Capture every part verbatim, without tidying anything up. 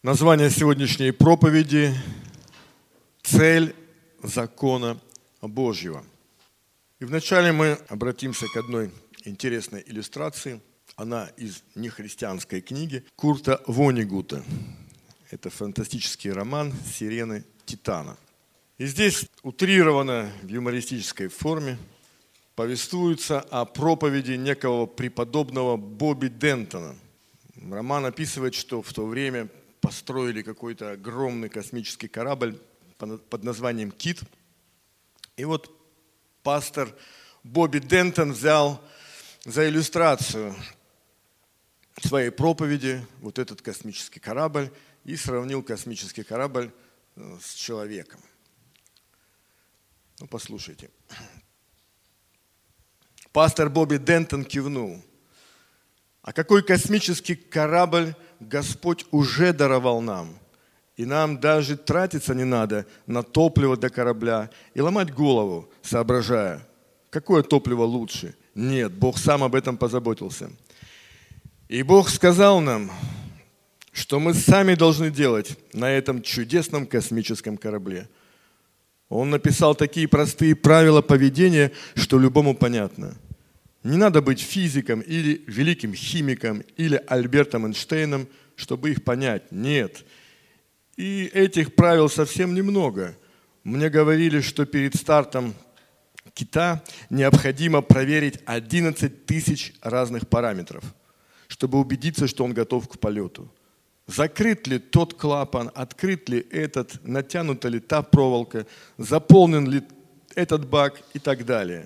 Название сегодняшней проповеди «Цель закона Божьего». И вначале мы обратимся к одной интересной иллюстрации. Она из нехристианской книги Курта Воннегута. Это фантастический роман «Сирены Титана». И здесь утрированно в юмористической форме повествуется о проповеди некого преподобного Бобби Дентона. Роман описывает, что в то время построили какой-то огромный космический корабль под названием «Кит». И вот пастор Бобби Дентон взял за иллюстрацию своей проповеди вот этот космический корабль и сравнил космический корабль с человеком. Ну, послушайте. Пастор Бобби Дентон кивнул. А какой космический корабль Господь уже даровал нам? И нам даже тратиться не надо на топливо для корабля и ломать голову, соображая, какое топливо лучше. Нет, Бог сам об этом позаботился. И Бог сказал нам, что мы сами должны делать на этом чудесном космическом корабле. Он написал такие простые правила поведения, что любому понятно. Не надо быть физиком или великим химиком или Альбертом Эйнштейном, чтобы их понять. Нет. И этих правил совсем немного. Мне говорили, что перед стартом кита необходимо проверить одиннадцать тысяч разных параметров, чтобы убедиться, что он готов к полету. Закрыт ли тот клапан, открыт ли этот, натянута ли та проволока, заполнен ли этот бак и так далее,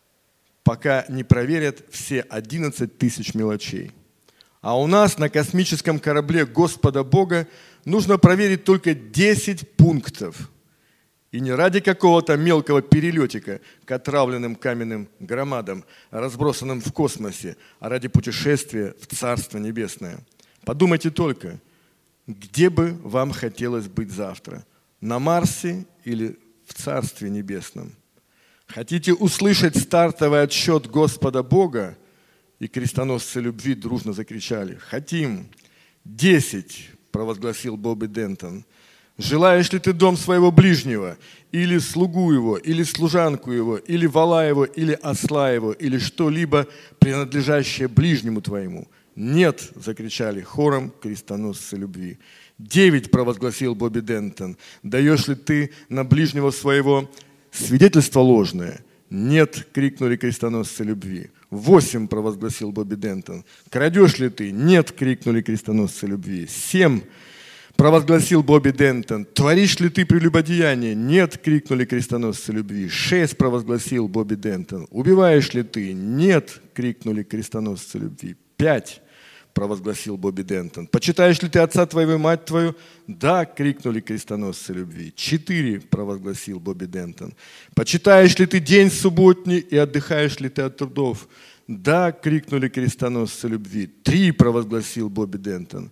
пока не проверят все одиннадцать тысяч мелочей. А у нас на космическом корабле Господа Бога нужно проверить только десять пунктов. И не ради какого-то мелкого перелетика к отравленным каменным громадам, разбросанным в космосе, а ради путешествия в Царство Небесное. Подумайте только, где бы вам хотелось быть завтра? На Марсе или в Царстве Небесном? Хотите услышать стартовый отсчет Господа Бога? И крестоносцы любви дружно закричали. Хотим. Десять, провозгласил Бобби Дентон. Желаешь ли ты дом своего ближнего, или слугу его, или служанку его, или вола его, или осла его, или что-либо, принадлежащее ближнему твоему? Нет, закричали хором крестоносцы любви. Девять, провозгласил Бобби Дентон. Даешь ли ты на ближнего своего свидетельство ложное? Нет, крикнули крестоносцы любви. Восемь, провозгласил Бобби Дентон. Крадешь ли ты? Нет, крикнули крестоносцы любви. Семь, провозгласил Бобби Дентон. Творишь ли ты прелюбодеяние? Нет, крикнули крестоносцы любви. Шесть, провозгласил Бобби Дентон. Убиваешь ли ты? Нет, крикнули крестоносцы любви. Пять, провозгласил Бобби Дентон. Почитаешь ли ты отца твоего и мать твою? Да, крикнули крестоносцы любви. Четыре, провозгласил Бобби Дентон. Почитаешь ли ты день субботний и отдыхаешь ли ты от трудов? Да, крикнули крестоносцы любви. Три, провозгласил Бобби Дентон.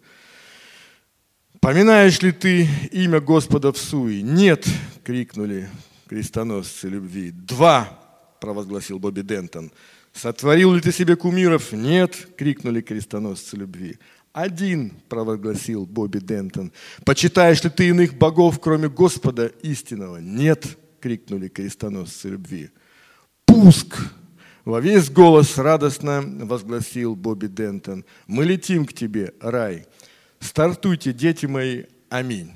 Поминаешь ли ты имя Господа в суе? Нет, крикнули крестоносцы любви. Два, провозгласил Бобби Дентон. Сотворил ли ты себе кумиров? Нет, крикнули крестоносцы любви. Один, провозгласил Бобби Дентон. Почитаешь ли ты иных богов, кроме Господа истинного? Нет, крикнули крестоносцы любви. Пуск! Во весь голос радостно возгласил Бобби Дентон. Мы летим к тебе, рай. Стартуйте, дети мои. Аминь.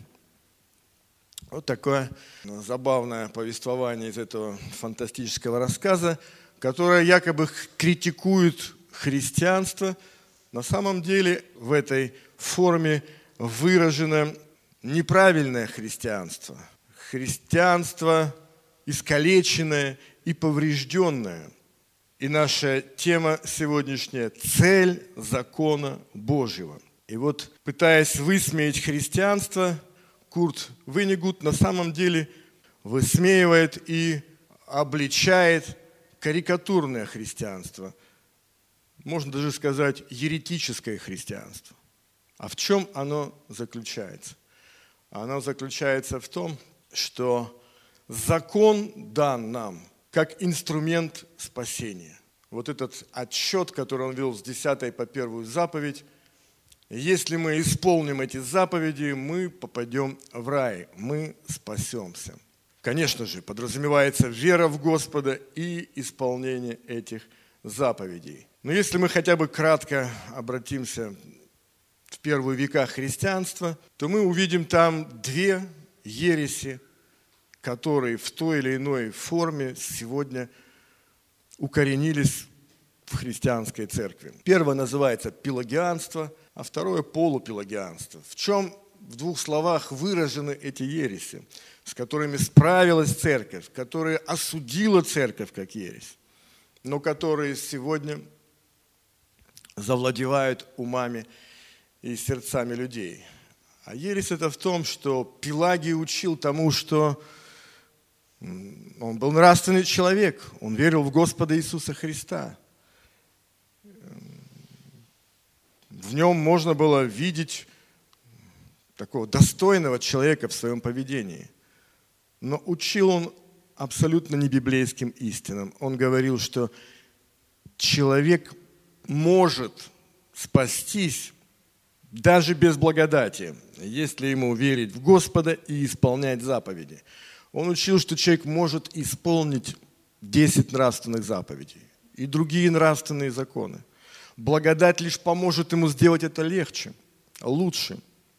Вот такое забавное повествование из этого фантастического рассказа, которое якобы критикует христианство. На самом деле в этой форме выражено неправильное христианство. Христианство искалеченное и поврежденное. И наша тема сегодняшняя – цель закона Божьего. И вот, пытаясь высмеять христианство, Курт Воннегут на самом деле высмеивает и обличает карикатурное христианство. Можно даже сказать еретическое христианство. А в чем оно заключается? Оно заключается в том, что закон дан нам как инструмент спасения. Вот этот отсчет, который он вел с десятой по первую заповедь, Если мы исполним эти заповеди, мы попадем в рай, мы спасемся. Конечно же, подразумевается вера в Господа и исполнение этих заповедей. Но если мы хотя бы кратко обратимся в первые века христианства, то мы увидим там две ереси, которые в той или иной форме сегодня укоренились в христианской церкви. Первое называется пелагианство, а второе полупелагианство. В чем в двух словах выражены эти ереси, с которыми справилась церковь, которые осудила церковь как ересь, но которые сегодня завладевают умами и сердцами людей. А ересь это в том, что Пелагий учил тому, что он был нравственный человек, он верил в Господа Иисуса Христа. В нем можно было видеть такого достойного человека в своем поведении. Но учил он абсолютно не библейским истинам. Он говорил, что человек может спастись даже без благодати, если ему верить в Господа и исполнять заповеди. Он учил, что человек может исполнить десять нравственных заповедей и другие нравственные законы. Благодать лишь поможет ему сделать это легче, лучше.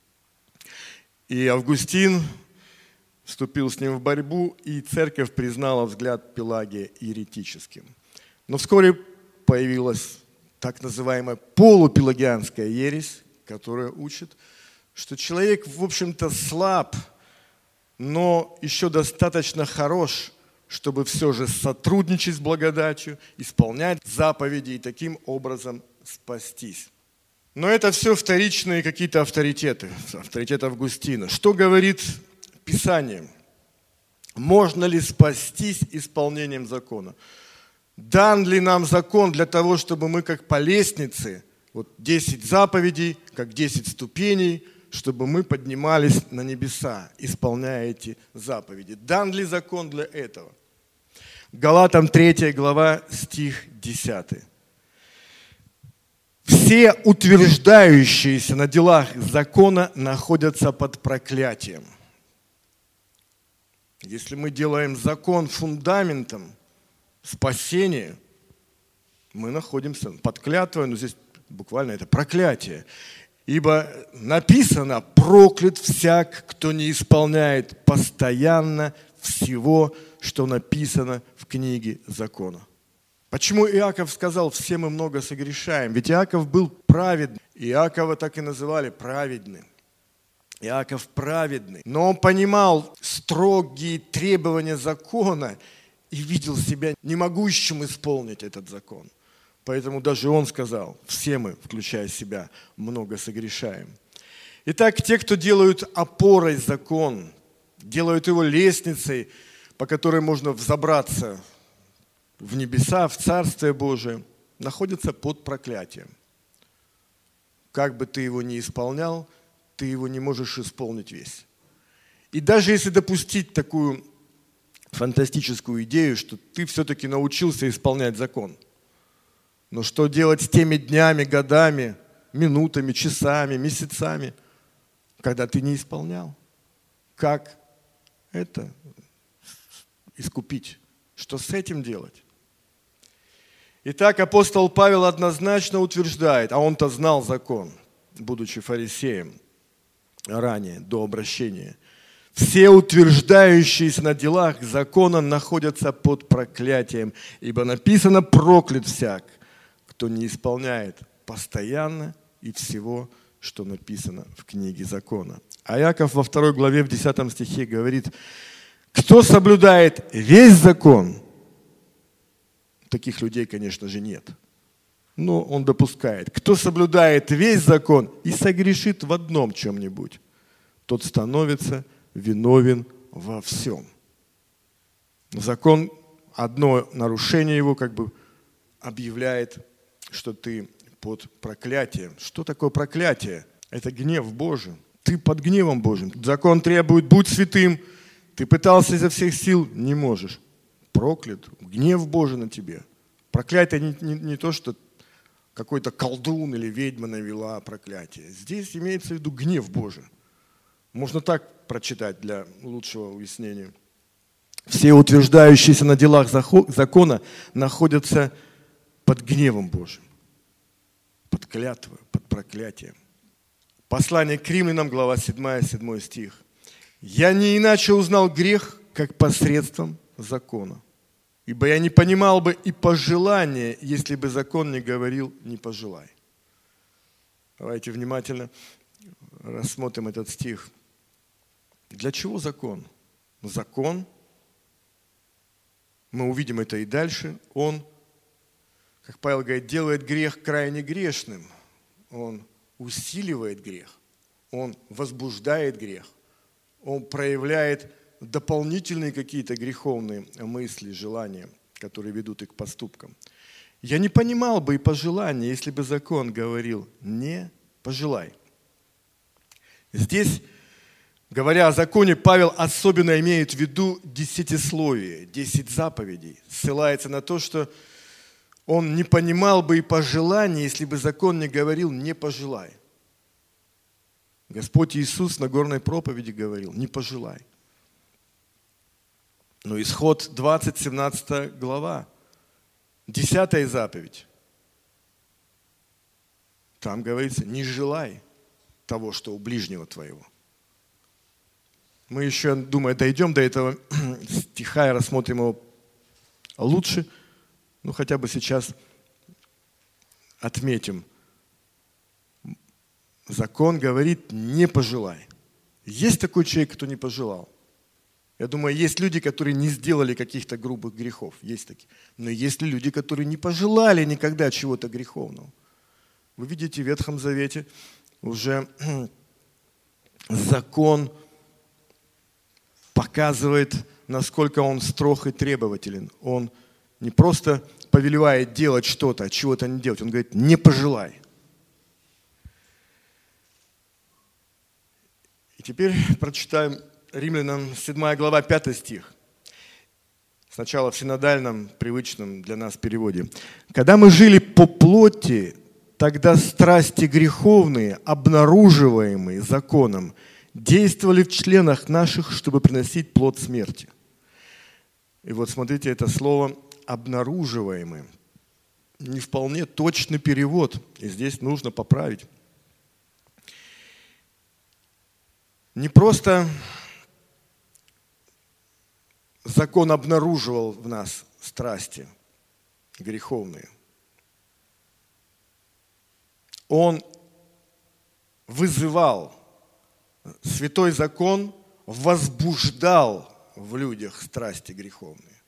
И Августин вступил с ним в борьбу, и церковь признала взгляд Пелагия еретическим. Но вскоре появилась так называемая полупелагианская ересь, которая учит, что человек, в общем-то, слаб, но еще достаточно хорош, чтобы все же сотрудничать с благодатью, исполнять заповеди и таким образом спастись. Но это все вторичные какие-то авторитеты, авторитет Августина. Что говорит Писание? Можно ли спастись исполнением закона? Дан ли нам закон для того, чтобы мы как по лестнице, вот десять заповедей, как десять ступеней, чтобы мы поднимались на небеса, исполняя эти заповеди? Дан ли закон для этого? Галатам третья глава, стих десятый. Все утверждающиеся на делах закона находятся под проклятием. Если мы делаем закон фундаментом спасения, мы находимся под клятвой, но здесь буквально это проклятие. Ибо написано: проклят всяк, кто не исполняет постоянно всего, что написано в книге закона. Почему Иаков сказал: все мы много согрешаем? Ведь Иаков был праведный. Иакова так и называли праведным. Иаков праведный. Но он понимал строгие требования закона и видел себя не могущим исполнить этот закон. Поэтому даже он сказал: все мы, включая себя, много согрешаем. Итак, те, кто делают опорой закон, делают его лестницей, по которой можно взобраться в небеса, в Царствие Божие, находятся под проклятием. Как бы ты его ни исполнял, ты его не можешь исполнить весь. И даже если допустить такую фантастическую идею, что ты все-таки научился исполнять закон, но что делать с теми днями, годами, минутами, часами, месяцами, когда ты не исполнял? Как это искупить? Что с этим делать? Итак, апостол Павел однозначно утверждает, а он-то знал закон, будучи фарисеем ранее, до обращения. Все утверждающиеся на делах закона находятся под проклятием, ибо написано: проклят всяк, кто не исполняет постоянно и всего, что написано в книге закона. А Иаков во второй главе, в десятом стихе говорит: кто соблюдает весь закон, таких людей, конечно же, нет, но он допускает, кто соблюдает весь закон и согрешит в одном чем-нибудь, тот становится виновен во всем. Закон, одно нарушение его как бы объявляет, что ты под проклятием. Что такое проклятие? Это гнев Божий. Ты под гневом Божьим. Закон требует: будь святым. Ты пытался изо всех сил, не можешь. Проклят. Гнев Божий на тебе. Проклятие не, не, не то, что какой-то колдун или ведьма навела проклятие. Здесь имеется в виду гнев Божий. Можно так прочитать для лучшего уяснения. Все утверждающиеся на делах закона находятся под гневом Божьим, под клятвой, под проклятием. Послание к Римлянам, глава седьмая, седьмой стих. «Я не иначе узнал грех, как посредством закона. Ибо я не понимал бы и пожелания, если бы закон не говорил, не пожелай». Давайте внимательно рассмотрим этот стих. Для чего закон? Закон, мы увидим это и дальше, он, как Павел говорит, делает грех крайне грешным. Он усиливает грех, он возбуждает грех, он проявляет дополнительные какие-то греховные мысли, желания, которые ведут и к поступкам. Я не понимал бы и пожелания, если бы закон говорил «не пожелай». Здесь, говоря о законе, Павел особенно имеет в виду десятисловие, десять заповедей. Ссылается на то, что он не понимал бы и пожелания, если бы закон не говорил «не пожелай». Господь Иисус на горной проповеди говорил «не пожелай». Но Исход двадцать, семнадцатая глава, десятая заповедь. Там говорится «не желай того, что у ближнего твоего». Мы еще, думаю, дойдем до этого стиха и рассмотрим его лучше. Ну, хотя бы сейчас отметим. Закон говорит «не пожелай». Есть такой человек, кто не пожелал? Я думаю, есть люди, которые не сделали каких-то грубых грехов. Есть такие. Но есть люди, которые не пожелали никогда чего-то греховного. Вы видите, в Ветхом Завете уже закон показывает, насколько он строг и требователен. Он не просто повелевает делать что-то, а чего-то не делать. Он говорит, не пожелай. И теперь прочитаем Римлянам седьмая глава, пятый стих. Сначала в синодальном, привычном для нас переводе. «Когда мы жили по плоти, тогда страсти греховные, обнаруживаемые законом, действовали в членах наших, чтобы приносить плод смерти». И вот смотрите, это слово «обнаруживаемые». Не вполне точный перевод, и здесь нужно поправить. Не просто закон обнаруживал в нас страсти греховные. Он вызывал, святой закон возбуждал в людях страсти греховные.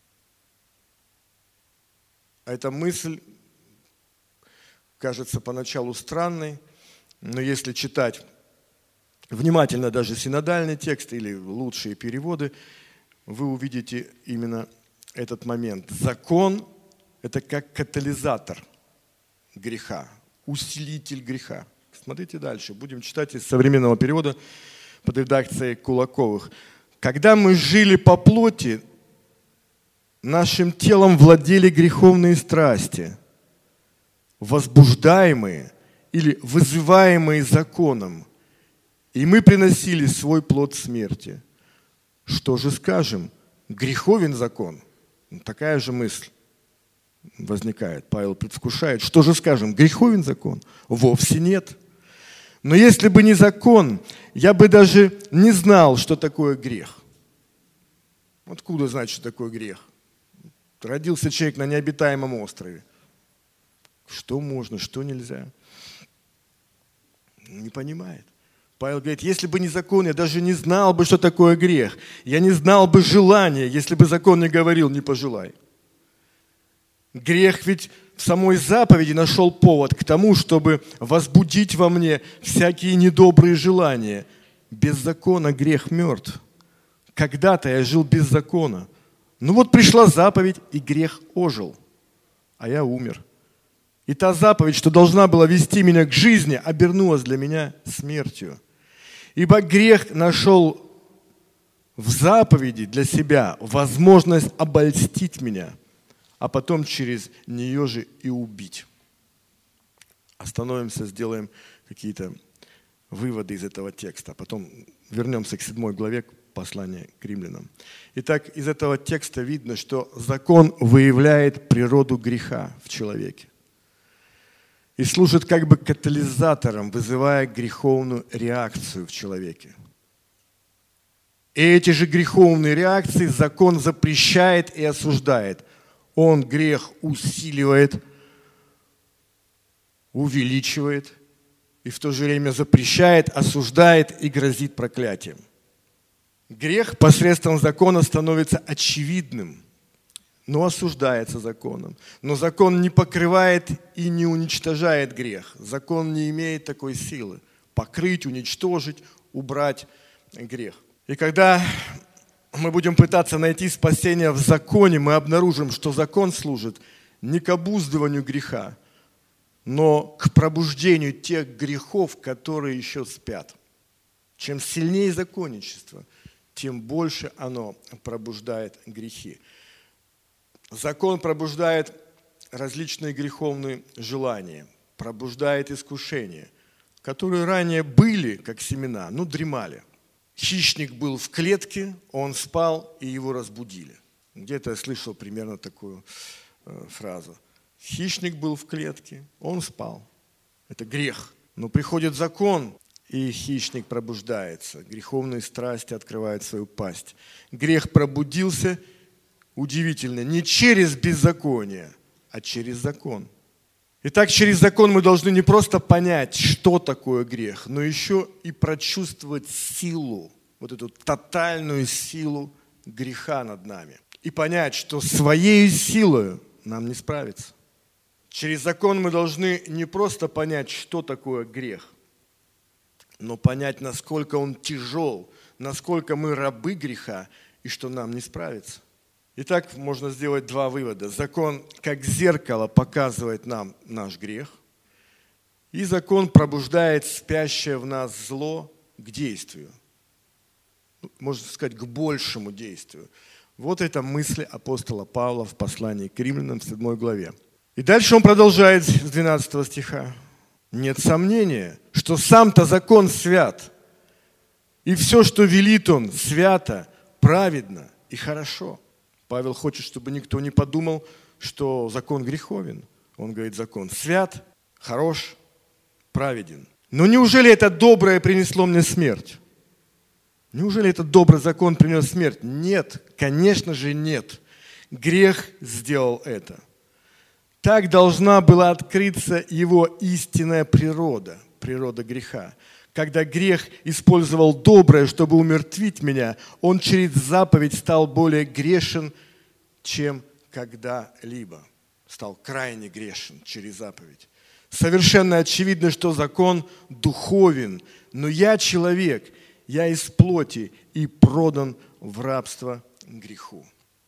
А эта мысль кажется поначалу странной, но если читать внимательно даже синодальный текст или лучшие переводы, вы увидите именно этот момент. Закон – это как катализатор греха, усилитель греха. Смотрите дальше. Будем читать из современного перевода под редакцией Кулаковых. «Когда мы жили по плоти, нашим телом владели греховные страсти, возбуждаемые или вызываемые законом, и мы приносили свой плод смерти. Что же скажем? Греховен закон?» Такая же мысль возникает. Павел предвкушает. Что же скажем? Греховен закон? Вовсе нет. Но если бы не закон, я бы даже не знал, что такое грех. Откуда знать, что такое грех? Родился человек на необитаемом острове. Что можно, что нельзя? Не понимает. Павел говорит, если бы не закон, я даже не знал бы, что такое грех. Я не знал бы желания, если бы закон не говорил, не пожелай. Грех ведь в самой заповеди нашел повод к тому, чтобы возбудить во мне всякие недобрые желания. Без закона грех мертв. Когда-то я жил без закона. Ну вот пришла заповедь, и грех ожил, а я умер. И та заповедь, что должна была вести меня к жизни, обернулась для меня смертью. Ибо грех нашел в заповеди для себя возможность обольстить меня, а потом через нее же и убить. остановимся, сделаем какие-то выводы из этого текста. Потом вернемся к седьмой главе послания к римлянам. Итак, из этого текста видно, что закон выявляет природу греха в человеке и служит как бы катализатором, вызывая греховную реакцию в человеке. И эти же греховные реакции закон запрещает и осуждает. Он грех усиливает, увеличивает и в то же время запрещает, осуждает и грозит проклятием. Грех посредством закона становится очевидным, но осуждается законом. Но закон не покрывает и не уничтожает грех. Закон не имеет такой силы покрыть, уничтожить, убрать грех. И когда мы будем пытаться найти спасение в законе, мы обнаружим, что закон служит не к обуздыванию греха, но к пробуждению тех грехов, которые еще спят. Чем сильнее законничество, тем больше оно пробуждает грехи. Закон пробуждает различные греховные желания, пробуждает искушения, которые ранее были, как семена, но дремали. Хищник был в клетке, он спал, и его разбудили. Где-то я слышал примерно такую э, фразу. Хищник был в клетке, он спал. Это грех. Но приходит закон, и хищник пробуждается. Греховные страсти открывают свою пасть. Грех пробудился, удивительно, не через беззаконие, а через закон. Итак, через закон мы должны не просто понять, что такое грех, но еще и прочувствовать силу, вот эту тотальную силу греха над нами. И понять, что своей силой нам не справиться. Через закон мы должны не просто понять, что такое грех, но понять, насколько он тяжел, насколько мы рабы греха и что нам не справиться. Итак, можно сделать два вывода. Закон, как зеркало, показывает нам наш грех, и закон пробуждает спящее в нас зло к действию. Можно сказать, к большему действию. Вот это мысли апостола Павла в послании к римлянам в седьмой главе. И дальше он продолжает с двенадцатого стиха. Нет сомнения, что сам-то закон свят, и все, что велит он, свято, праведно и хорошо. Павел хочет, чтобы никто не подумал, что закон греховен. Он говорит, закон свят, хорош, праведен. Но неужели это доброе принесло мне смерть? Неужели этот добрый закон принес смерть? Нет, конечно же нет. Грех сделал это. Так должна была открыться его истинная природа, природа греха. Когда грех использовал доброе, чтобы умертвить меня, он через заповедь стал более грешен, чем когда-либо. Стал крайне грешен через заповедь. Совершенно очевидно, что закон духовен, но я человек, я из плоти и продан в рабство греху.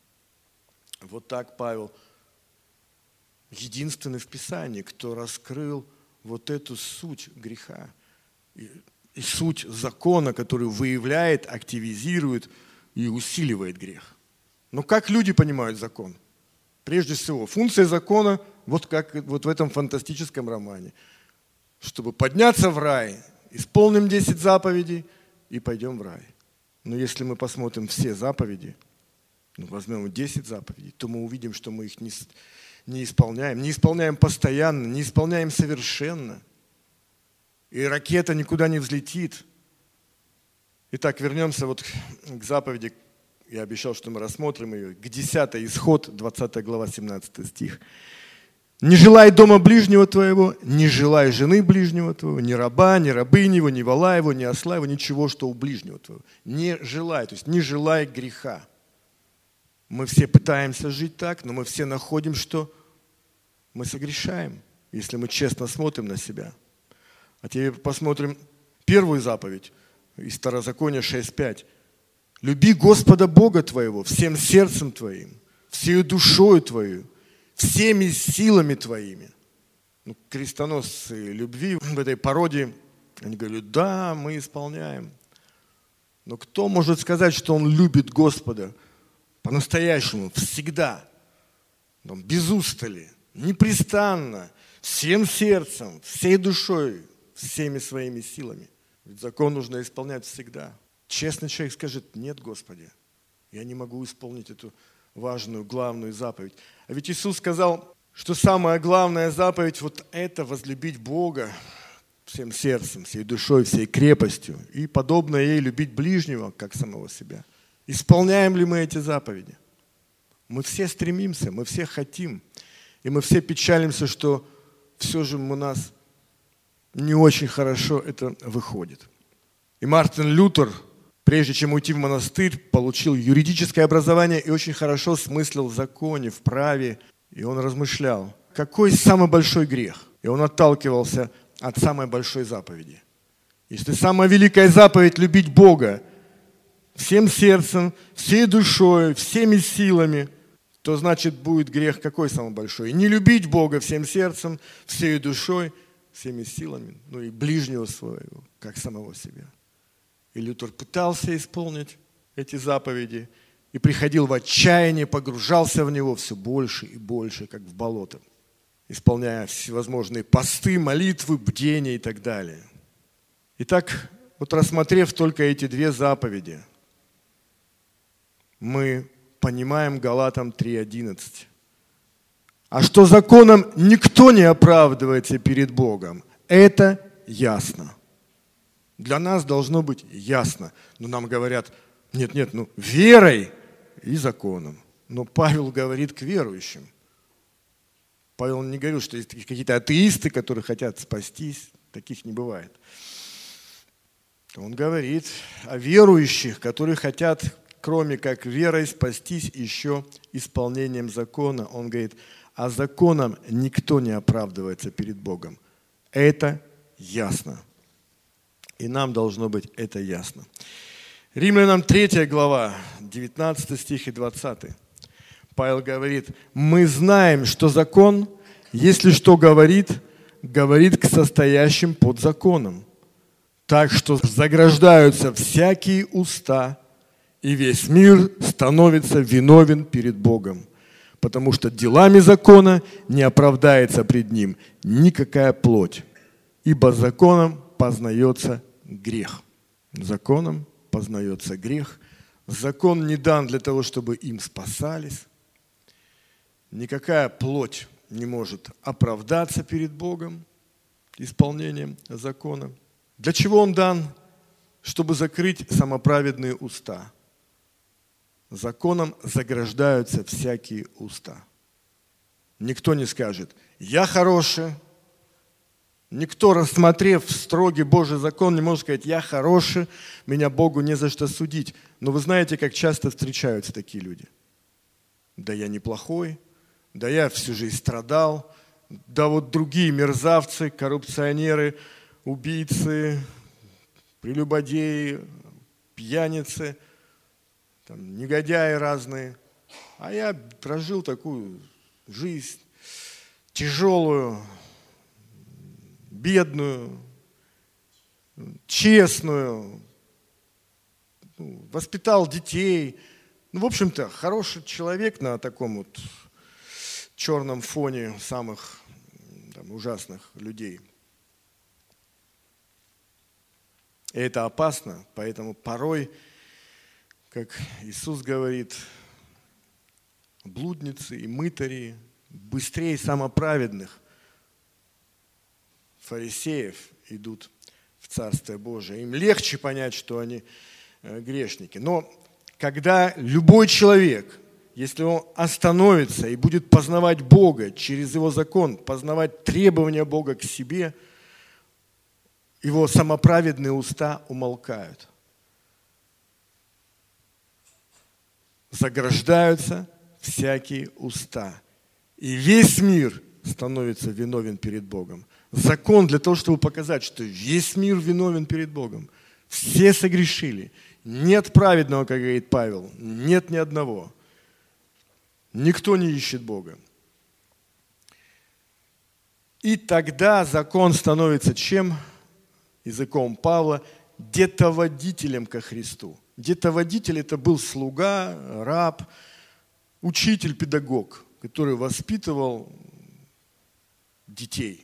Вот так Павел, единственный в Писании, кто раскрыл вот эту суть греха. И, и суть закона, который выявляет, активизирует и усиливает грех. Но как люди понимают закон? Прежде всего, функция закона, вот как вот в этом фантастическом романе. Чтобы подняться в рай, исполним десять заповедей и пойдем в рай. Но если мы посмотрим все заповеди, ну, возьмем десять заповедей, то мы увидим, что мы их не, не исполняем. Не исполняем постоянно, не исполняем совершенно. И ракета никуда не взлетит. Итак, вернемся вот к заповеди. Я обещал, что мы рассмотрим ее. К десятой, Исход, двадцатая глава, семнадцатый стих. «Не желай дома ближнего твоего, не желай жены ближнего твоего, ни раба, ни рабыни его, ни вола его, ни осла его, ничего, что у ближнего твоего. Не желай, то есть не желай греха». Мы все пытаемся жить так, но мы все находим, что мы согрешаем, если мы честно смотрим на себя. А теперь посмотрим первую заповедь из Второзакония шесть пять. «Люби Господа Бога твоего всем сердцем твоим, всею душою твою, всеми силами твоими». Ну, крестоносцы любви в этой пародии, они говорят, да, мы исполняем. Но кто может сказать, что он любит Господа по-настоящему, всегда, без устали, непрестанно, всем сердцем, всей душой, всеми своими силами. Ведь закон нужно исполнять всегда. Честный человек скажет: нет, Господи, я не могу исполнить эту важную, главную заповедь. А ведь Иисус сказал, что самая главная заповедь вот это — возлюбить Бога всем сердцем, всей душой, всей крепостью, и подобно ей любить ближнего, как самого себя. Исполняем ли мы эти заповеди? Мы все стремимся, мы все хотим, и мы все печалимся, что все же у нас не очень хорошо это выходит. И Мартин Лютер, прежде чем уйти в монастырь, получил юридическое образование и очень хорошо смыслил в законе, в праве. И он размышлял, какой самый большой грех? И он отталкивался от самой большой заповеди. Если самая великая заповедь — любить Бога всем сердцем, всей душой, всеми силами, то значит будет грех какой самый большой? Не любить Бога всем сердцем, всей душой, всеми силами, ну и ближнего своего, как самого себя. И Лютер пытался исполнить эти заповеди и приходил в отчаяние, погружался в него все больше и больше, как в болото, исполняя всевозможные посты, молитвы, бдения и так далее. Итак, вот рассмотрев только эти две заповеди, мы понимаем Галатам три одиннадцать. А что законом никто не оправдывается перед Богом, это ясно. Для нас должно быть ясно. Но нам говорят: нет, нет, ну верой и законом. Но Павел говорит к верующим. Павел не говорил, что есть какие-то атеисты, которые хотят спастись. Таких не бывает. Он говорит о верующих, которые хотят, кроме как верой, спастись еще исполнением закона. Он говорит: а законом никто не оправдывается перед Богом. Это ясно. И нам должно быть это ясно. Римлянам третья глава, девятнадцатый стих и двадцатый. Павел говорит: мы знаем, что закон, если что говорит, говорит к состоящим под законом. Так что заграждаются всякие уста, и весь мир становится виновен перед Богом. Потому что делами закона не оправдается пред ним никакая плоть, ибо законом познается грех. Законом познается грех. Закон не дан для того, чтобы им спасались. Никакая плоть не может оправдаться перед Богом исполнением закона. Для чего он дан? Чтобы закрыть самоправедные уста. Законом заграждаются всякие уста. Никто не скажет: я хороший. Никто, рассмотрев строгий Божий закон, не может сказать: я хороший, меня Богу не за что судить. Но вы знаете, как часто встречаются такие люди. Да я неплохой, да я всю жизнь страдал, да вот другие мерзавцы, коррупционеры, убийцы, прелюбодеи, пьяницы, там, негодяи разные. А я прожил такую жизнь тяжелую, бедную, честную, ну, воспитал детей. Ну, в общем-то, хороший человек на таком вот черном фоне самых там, ужасных людей. И это опасно, поэтому порой, как Иисус говорит, блудницы и мытари быстрее самоправедных фарисеев идут в Царствие Божие. Им легче понять, что они грешники. Но когда любой человек, если он остановится и будет познавать Бога через Его закон, познавать требования Бога к себе, его самоправедные уста умолкают. Заграждаются всякие уста. И весь мир становится виновен перед Богом. Закон для того, чтобы показать, что весь мир виновен перед Богом. Все согрешили. Нет праведного, как говорит Павел. Нет ни одного. Никто не ищет Бога. И тогда закон становится чем? Языком Павла, детоводителем ко Христу. Детоводитель – это был слуга, раб, учитель, педагог, который воспитывал детей.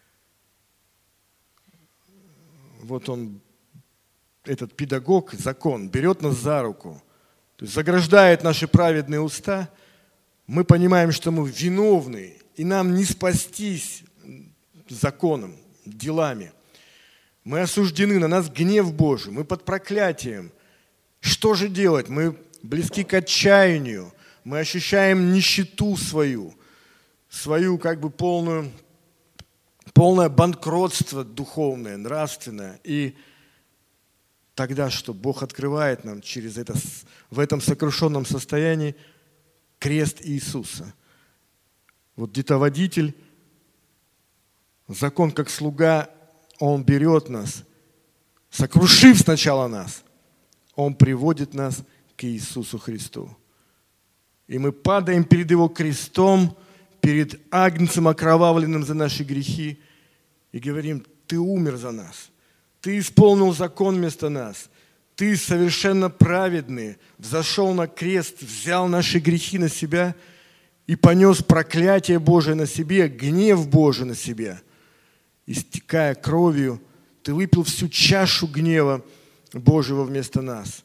Вот он, этот педагог, закон, берет нас за руку, то есть заграждает наши праведные уста. Мы понимаем, что мы виновны, и нам не спастись законом, делами. Мы осуждены, на нас гнев Божий, мы под проклятием. Что же делать? Мы близки к отчаянию, мы ощущаем нищету свою, свою как бы полную, полное банкротство духовное, нравственное. И тогда что? Бог открывает нам через это, в этом сокрушенном состоянии крест Иисуса. Вот где-то водитель, закон как слуга, он берет нас, сокрушив сначала нас, он приводит нас к Иисусу Христу. И мы падаем перед Его крестом, перед Агнцем, окровавленным за наши грехи, и говорим: Ты умер за нас, Ты исполнил закон вместо нас, Ты совершенно праведный, взошел на крест, взял наши грехи на себя и понес проклятие Божие на себе, гнев Божий на себе. Истекая кровью, Ты выпил всю чашу гнева Божьего вместо нас.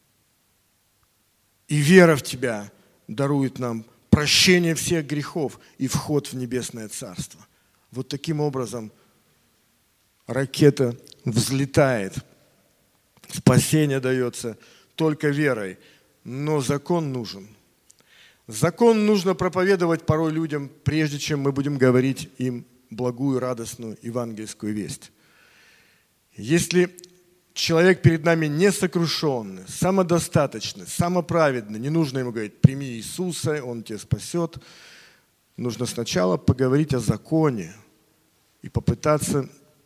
И вера в Тебя дарует нам прощение всех грехов и вход в небесное царство. Вот таким образом ракета взлетает. Спасение дается только верой, но закон нужен. Закон нужно проповедовать порой людям, прежде чем мы будем говорить им благую, радостную евангельскую весть. Если человек перед нами не сокрушенный, самодостаточный, самоправедный, не нужно ему говорить: прими Иисуса, Он тебя спасет. Нужно сначала поговорить о законе и попытаться,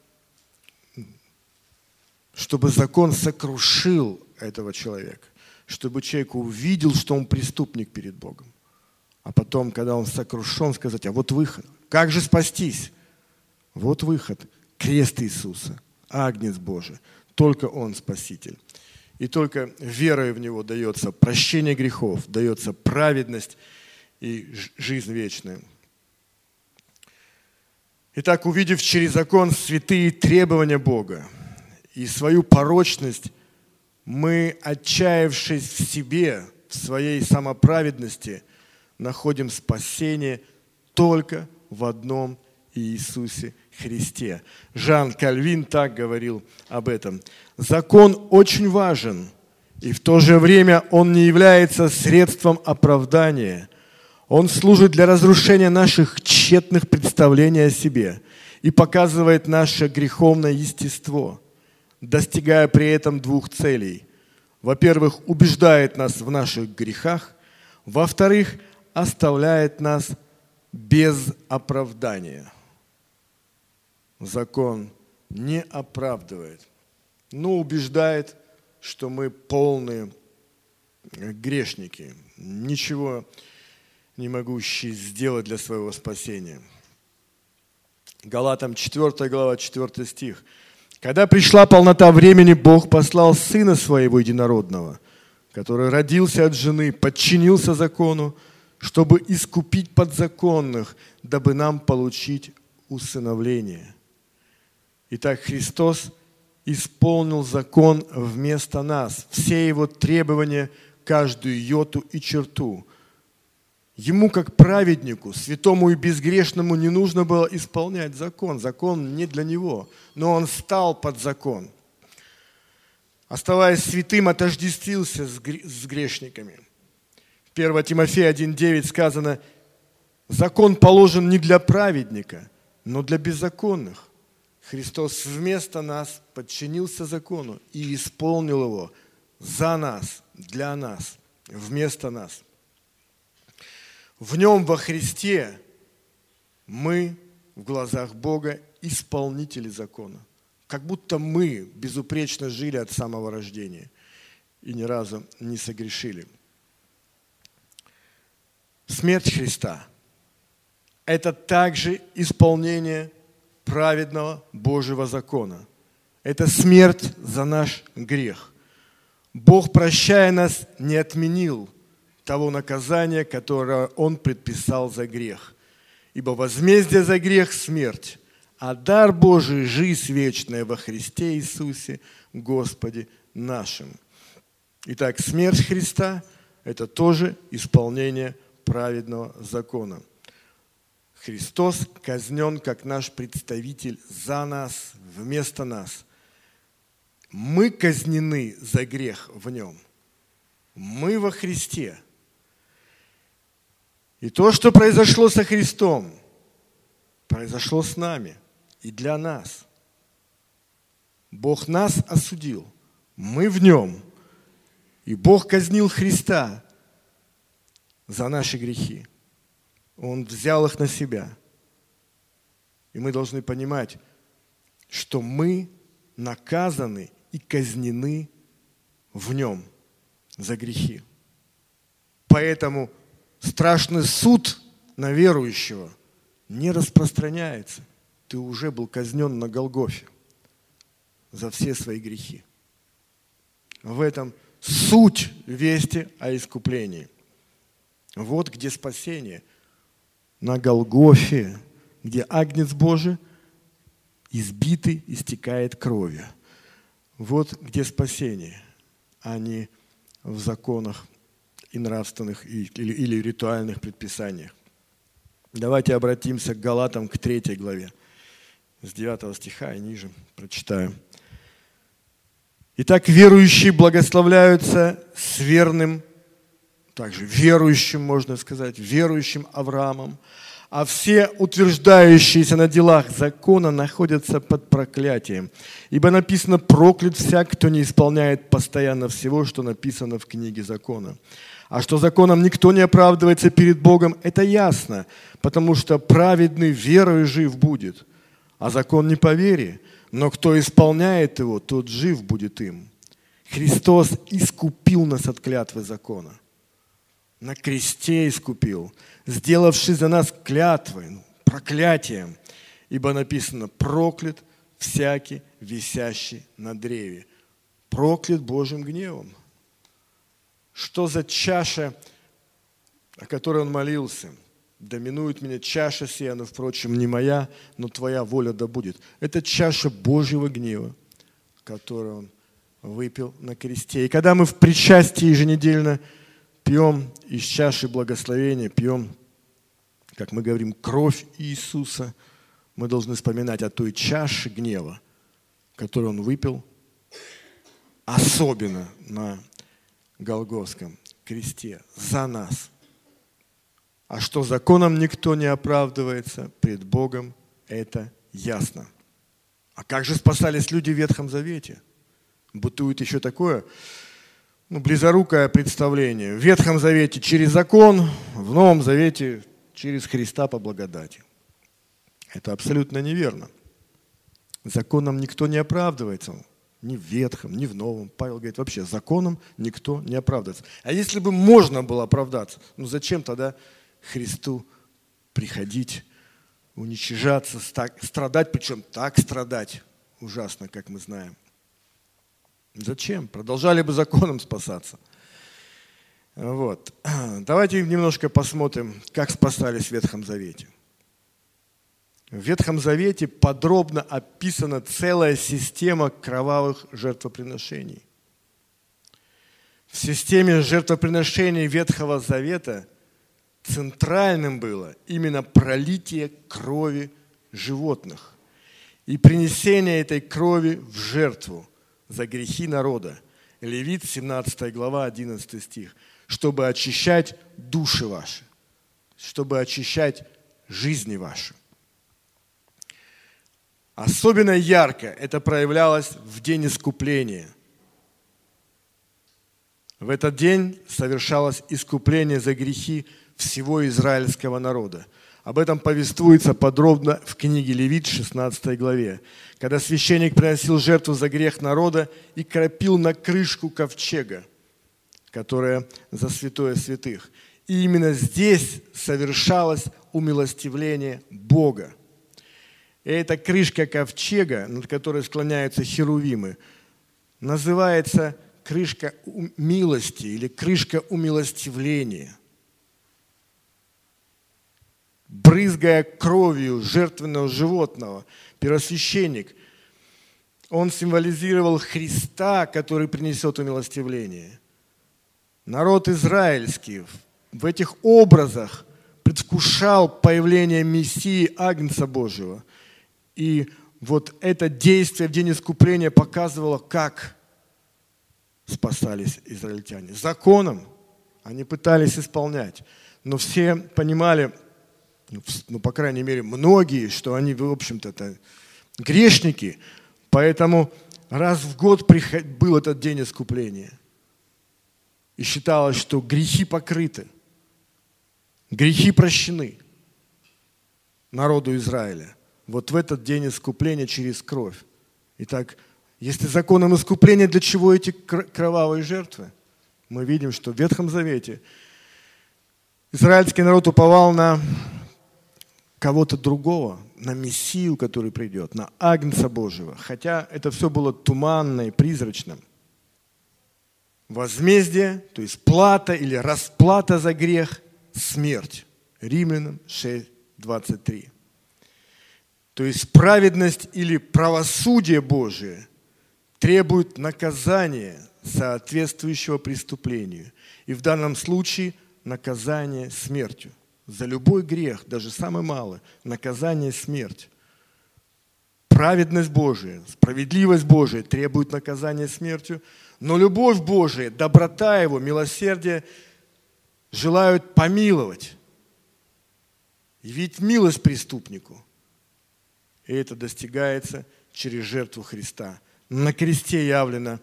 чтобы закон сокрушил этого человека, чтобы человек увидел, что он преступник перед Богом. А потом, когда он сокрушен, сказать: а вот выход. Как же спастись? Вот выход. Крест Иисуса, Агнец Божий. Только Он Спаситель. И только верой в Него дается прощение грехов, дается праведность и жизнь вечная. Итак, увидев через закон святые требования Бога и свою порочность, мы, отчаявшись в себе, в своей самоправедности, находим спасение только в одном Иисусе Христе. Жан Кальвин так говорил об этом. Закон очень важен, и в то же время он не является средством оправдания. Он служит для разрушения наших тщетных представлений о себе и показывает наше греховное естество, достигая при этом двух целей. Во-первых, убеждает нас в наших грехах. Во-вторых, оставляет нас без оправдания. Закон не оправдывает, но убеждает, что мы полные грешники, ничего не могущие сделать для своего спасения. Галатам четвёртая глава, четвёртый стих. «Когда пришла полнота времени, Бог послал Сына Своего Единородного, который родился от жены, подчинился закону, чтобы искупить подзаконных, дабы нам получить усыновление». Итак, Христос исполнил закон вместо нас, все Его требования, каждую йоту и черту. Ему, как праведнику, святому и безгрешному, не нужно было исполнять закон. Закон не для Него, но Он стал под закон. Оставаясь святым, отождествился с грешниками. В первое Тимофея один девять сказано: «Закон положен не для праведника, но для беззаконных». Христос вместо нас подчинился закону и исполнил его за нас, для нас, вместо нас. В Нем, во Христе, мы в глазах Бога исполнители закона. Как будто мы безупречно жили от самого рождения и ни разу не согрешили. Смерть Христа – это также исполнение праведного Божьего закона. Это смерть за наш грех. Бог, прощая нас, не отменил того наказания, которое Он предписал за грех. Ибо возмездие за грех – смерть, а дар Божий – жизнь вечная во Христе Иисусе, Господе нашим». Итак, смерть Христа – это тоже исполнение праведного закона. Христос казнен как наш представитель за нас, вместо нас. Мы казнены за грех в Нем. Мы во Христе. И то, что произошло со Христом, произошло с нами и для нас. Бог нас осудил, мы в Нем. И Бог казнил Христа за наши грехи. Он взял их на себя. И мы должны понимать, что мы наказаны и казнены в Нем за грехи. Поэтому страшный суд на верующего не распространяется. Ты уже был казнен на Голгофе за все свои грехи. В этом суть вести о искуплении. Вот где спасение. На Голгофе, где Агнец Божий избитый истекает кровью. Вот где спасение, а не в законах и нравственных или, или ритуальных предписаниях. Давайте обратимся к Галатам, к третьей главе. С девятого стиха и ниже прочитаю. «Итак, верующие благословляются с верным, также верующим, можно сказать, верующим Авраамом, а все утверждающиеся на делах закона находятся под проклятием. Ибо написано: проклят всяк, кто не исполняет постоянно всего, что написано в книге закона. А что законом никто не оправдывается перед Богом, это ясно, потому что праведный верою жив будет. А закон не по вере, но кто исполняет его, тот жив будет им. Христос искупил нас от клятвы закона. На кресте искупил, сделавший за нас клятвой, проклятием. Ибо написано: проклят всякий, висящий на древе. Проклят Божьим гневом. Что за чаша, о которой он молился? Доминует меня чаша сия, но, впрочем, не моя, но твоя воля да будет. Это чаша Божьего гнева, которую он выпил на кресте. И когда мы в причастии еженедельно пьем из чаши благословения, пьем, как мы говорим, кровь Иисуса, мы должны вспоминать о той чаше гнева, которую он выпил, особенно на Голгофском кресте, за нас. А что законом никто не оправдывается пред Богом, это ясно. А как же спасались люди в Ветхом Завете? Бытует еще такое, ну, близорукое представление. В Ветхом Завете через закон, в Новом Завете через Христа по благодати. Это абсолютно неверно. Законом никто не оправдывается. Ни в Ветхом, ни в Новом. Павел говорит, вообще законом никто не оправдывается. А если бы можно было оправдаться, ну зачем тогда Христу приходить, уничижаться, страдать, причем так страдать ужасно, как мы знаем. Зачем? Продолжали бы законом спасаться. Вот. Давайте немножко посмотрим, как спасались в Ветхом Завете. В Ветхом Завете подробно описана целая система кровавых жертвоприношений. В системе жертвоприношений Ветхого Завета центральным было именно пролитие крови животных и принесение этой крови в жертву за грехи народа. Левит, семнадцатая глава, одиннадцатый стих. Чтобы очищать души ваши, чтобы очищать жизни ваши. Особенно ярко это проявлялось в день искупления. В этот день совершалось искупление за грехи всего израильского народа. Об этом повествуется подробно в книге Левит, шестнадцатой главе, когда священник приносил жертву за грех народа и кропил на крышку ковчега, которая за святое святых. И именно здесь совершалось умилостивление Бога. И эта крышка ковчега, над которой склоняются херувимы, называется крышка милости или крышка умилостивления. брызгая кровью жертвенного животного, первосвященник. Он символизировал Христа, который принесет умилостивление. Народ израильский в этих образах предвкушал появление Мессии, Агнца Божьего. И вот это действие в день искупления показывало, как спасались израильтяне. Законом они пытались исполнять, но все понимали, ну, по крайней мере, многие, что они, в общем-то, это грешники, поэтому раз в год был этот день искупления. И считалось, что грехи покрыты, грехи прощены народу Израиля. Вот в этот день искупления через кровь. Итак, если законом искупления, для чего эти кровавые жертвы? Мы видим, что в Ветхом Завете израильский народ уповал на кого-то другого, на Мессию, который придет, на Агнца Божьего. Хотя это все было туманно и призрачно. Возмездие, то есть плата или расплата за грех – смерть. Римлянам шесть двадцать три. То есть праведность или правосудие Божие требует наказания, соответствующего преступлению. И в данном случае наказание смертью. За любой грех, даже самый малый, наказание смерть. Праведность Божия, справедливость Божия требует наказания смертью, но любовь Божия, доброта Его, милосердие желают помиловать, явить милость преступнику. И это достигается через жертву Христа. На кресте явлено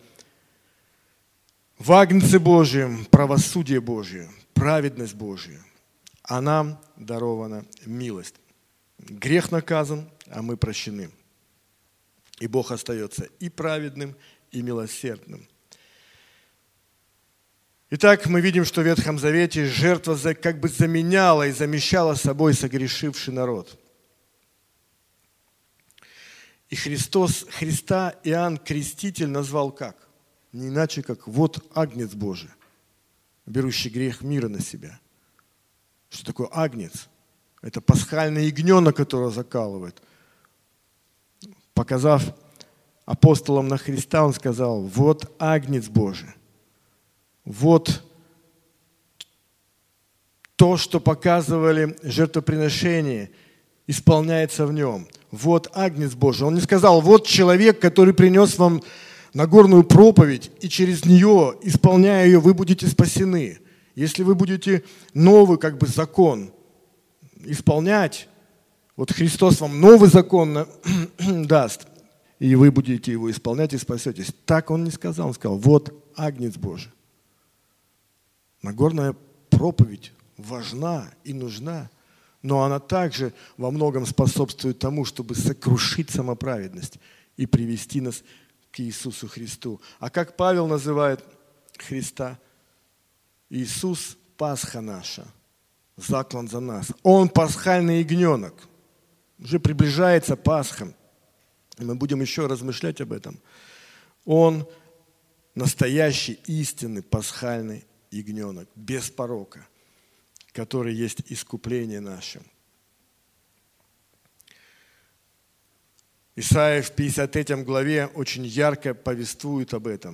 в Агнце Божьем правосудие Божие, праведность Божия, а нам дарована милость. Грех наказан, а мы прощены. И Бог остается и праведным, и милосердным. Итак, мы видим, что в Ветхом Завете жертва как бы заменяла и замещала собой согрешивший народ. И Христос, Христа Иоанн Креститель назвал как? Не иначе, как вот Агнец Божий, берущий грех мира на себя. Что такое Агнец? Это пасхальный ягненок, которого закалывают. Показав апостолам на Христа, он сказал: вот Агнец Божий. Вот то, что показывали жертвоприношения, исполняется в нем. Вот Агнец Божий. Он не сказал: вот человек, который принес вам Нагорную проповедь, и через нее, исполняя ее, вы будете спасены. Если вы будете новый как бы закон исполнять, вот Христос вам новый закон даст, и вы будете его исполнять и спасетесь. Так он не сказал. Он сказал: вот Агнец Божий. Нагорная проповедь важна и нужна, но она также во многом способствует тому, чтобы сокрушить самоправедность и привести нас к Иисусу Христу. А как Павел называет Христа? Иисус – Пасха наша, заклан за нас. Он пасхальный ягненок. Уже приближается Пасха. И мы будем еще размышлять об этом. Он настоящий, истинный пасхальный ягненок, без порока, который есть искупление наше. Исайя в пятьдесят третьей главе очень ярко повествует об этом.